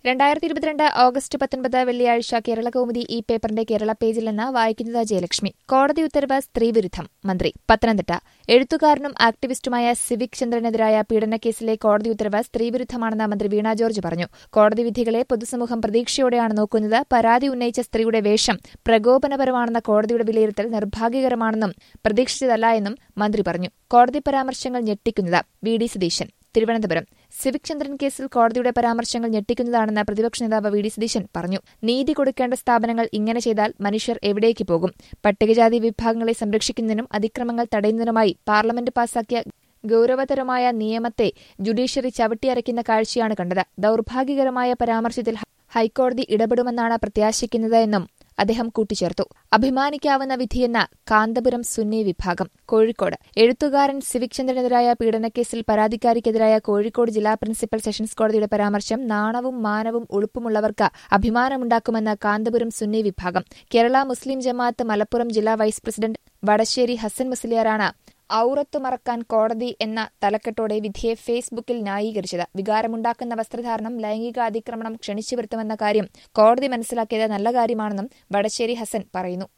2022 August 19 വെള്ളിയാഴ്ച കേരളകൗമുദി ഈ പേപ്പറിന്റെ കേരള പേജിൽ നിന്ന് വായിക്കുന്നത് ജയലക്ഷ്മി. കോടതി ഉത്തരവ് സ്ത്രീവിരുദ്ധം. മന്ത്രി പത്തനംതിട്ട. എഴുത്തുകാരനും ആക്ടിവിസ്റ്റുമായ സിവിക് ചന്ദ്രനെതിരായ പീഡനക്കേസിലെ കോടതി ഉത്തരവ് സ്ത്രീവിരുദ്ധമാണെന്ന് മന്ത്രി വീണ ജോർജ് പറഞ്ഞു. കോടതി വിധികളെ പൊതുസമൂഹം പ്രതീക്ഷയോടെയാണ് നോക്കുന്നത്. പരാതി ഉന്നയിച്ച സ്ത്രീയുടെ വേഷം പ്രകോപനപരമാണെന്ന കോടതിയുടെ വിലയിരുത്തൽ നിർഭാഗ്യകരമാണെന്നും പ്രതീക്ഷിച്ചതല്ല എന്നും മന്ത്രി പറഞ്ഞു. കോടതി പരാമർശങ്ങൾ ഞെട്ടിക്കുന്നത്. V D Satheesan. തിരുവനന്തപുരം. സിവിക് ചന്ദ്രൻ കേസിൽ കോടതിയുടെ പരാമർശങ്ങൾ ഞെട്ടിക്കുന്നതാണെന്ന് പ്രതിപക്ഷ നേതാവ് വി ഡി സതീശൻ പറഞ്ഞു. നീതി കൊടുക്കേണ്ട സ്ഥാപനങ്ങൾ ഇങ്ങനെ ചെയ്താൽ മനുഷ്യർ എവിടേക്ക് പോകും? പട്ടികജാതി വിഭാഗങ്ങളെ സംരക്ഷിക്കുന്നതിനും അതിക്രമങ്ങൾ തടയുന്നതിനുമായി പാർലമെന്റ് പാസാക്കിയ ഗൌരവതരമായ നിയമത്തെ ജുഡീഷ്യറി ചവിട്ടിയരയ്ക്കുന്ന കാഴ്ചയാണ് കണ്ടത്. ദൌർഭാഗ്യകരമായ പരാമർശത്തിൽ ഹൈക്കോടതി ഇടപെടുമെന്നാണ് പ്രത്യാശിക്കുന്നത് എന്നും അദ്ദേഹം കൂട്ടിച്ചേർത്തു. അഭിമാനിക്കാവുന്ന വിധിയെന്ന കാന്തപുരം സുന്നി വിഭാഗം. കോഴിക്കോട്. എഴുത്തുകാരൻ സിവിക് ചന്ദ്രനെതിരായ പീഡനക്കേസിൽ പരാതിക്കാരിക്കെതിരായ കോഴിക്കോട് ജില്ലാ പ്രിൻസിപ്പൽ സെഷൻസ് കോടതിയുടെ പരാമർശം നാണവും മാനവും ഉളുപ്പുമുള്ളവർക്ക് അഭിമാനമുണ്ടാക്കുമെന്ന് കാന്തപുരം സുന്നി വിഭാഗം. കേരള മുസ്ലിം ജമാഅത്ത് മലപ്പുറം ജില്ലാ വൈസ് പ്രസിഡന്റ് വടശ്ശേരി ഹസൻ മുസ്ലിയാറാണ് ഔറത്തു മറക്കാൻ കോടതി എന്ന തലക്കെട്ടോടെ വിധിയെ ഫേസ്ബുക്കിൽ ന്യായീകരിച്ചത്. വികാരമുണ്ടാക്കുന്ന വസ്ത്രധാരണം ലൈംഗിക അതിക്രമണം ക്ഷണിച്ചു വരുത്തുമെന്ന കാര്യം കോടതി മനസ്സിലാക്കിയത് നല്ല കാര്യമാണെന്നും വടശ്ശേരി ഹസൻ പറയുന്നു.